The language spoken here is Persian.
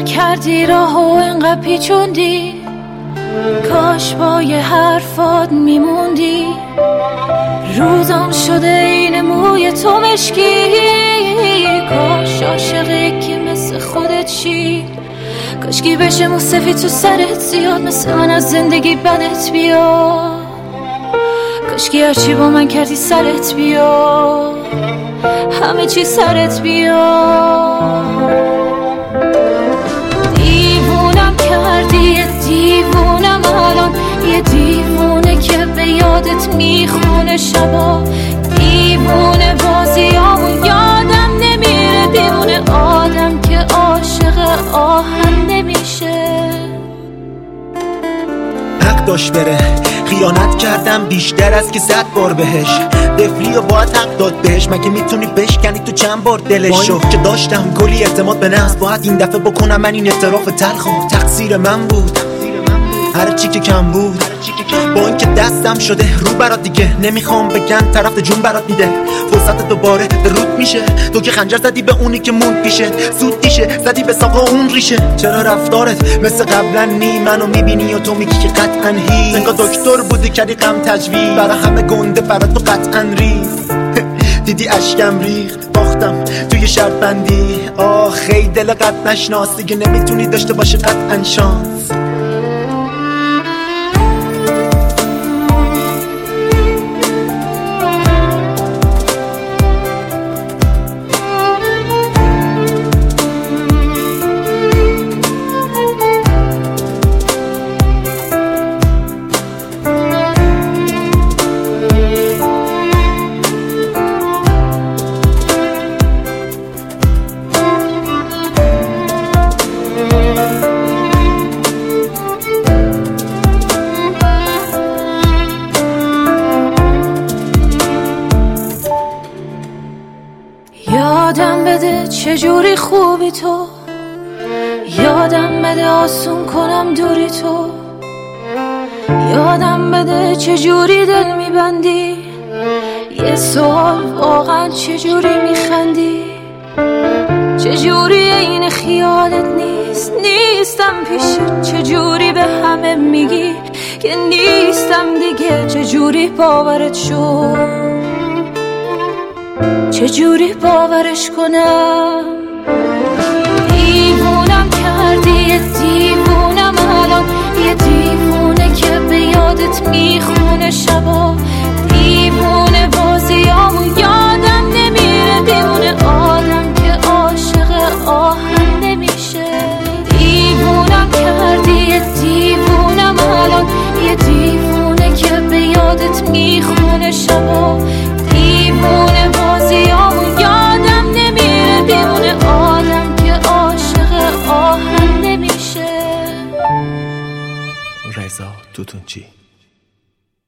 کردی راهو انقدر پیچوندی، کاش با یه حرفات میموندی. روزام شده این موی تو مشکی، کاش عاشق یکی مثل خودت شی. کاشکی بشه مو سفید تو سرت زیاد، مثل من از زندگی بدت بیاد. کاشکی هرچی با من کردی سرت بیاد، همه چی سرت بیاد. دیوونم کردی، یه دیوونم الان، یه دیوونه که به یادت میخونه شبا. دیوونه بازیامو یادم نمیره، دیوونه آدم که عاشق آهن نمیشه. حق داشت بره، خیانت کردم بیشتر از که 100 بار بهش. دفلی و باید حق داد بهش، مگه میتونی بشکنی تو چند بار دلشو؟ که داشتم کلی اعتماد به نفس، باید این دفعه بکنم من این اعتراف تلخو. تقصیر من بود هر چی که کم بود، با این که دستم شده رو برات دیگه نمیخوام بگم طرف جون برات میده. فرصت دوباره درود میشه، تو که خنجر زدی به اونی که موند پیشه. زود دیشه زدی به ساقا اون ریشه. چرا رفتارت مثل قبلا نی؟ منو میبینی و تو میگی که قطعا هیچ. انگار دکتر بودی کردی غم تجویز، برای همه گنده برای تو قطعا ریز. دیدی اشکم ریخت، باختم توی شرط بندی. خیلی دل قد نشناس، دیگه نمیتونی داشته باشه قطعا شانس. یادم بده چجوری خوبی تو، یادم بده آسون کنم دوری تو. یادم بده چجوری دل میبندی، یه سوال واقعا چجوری میخندی. چجوری این خیالت نیستم پیشت. چجوری به همه میگی که نیستم دیگه. چجوری باورت شد، چجوری باورش کنم. دیوونم کردی، یه دیوونم الان، یه دیوونه که به یادت میخونه شبا. دیوونه بازیامو یادم نمیره، دیوونه آدم که عاشق آهن نمیشه. دیوونم کردی، یه دیوونم الان، یه دیوونه که به یادت میخونه شبا. دیوونه بازیامو یادم نمیره، دیوونه آدم که عاشق آهن نمیشه. رضا توتونچی.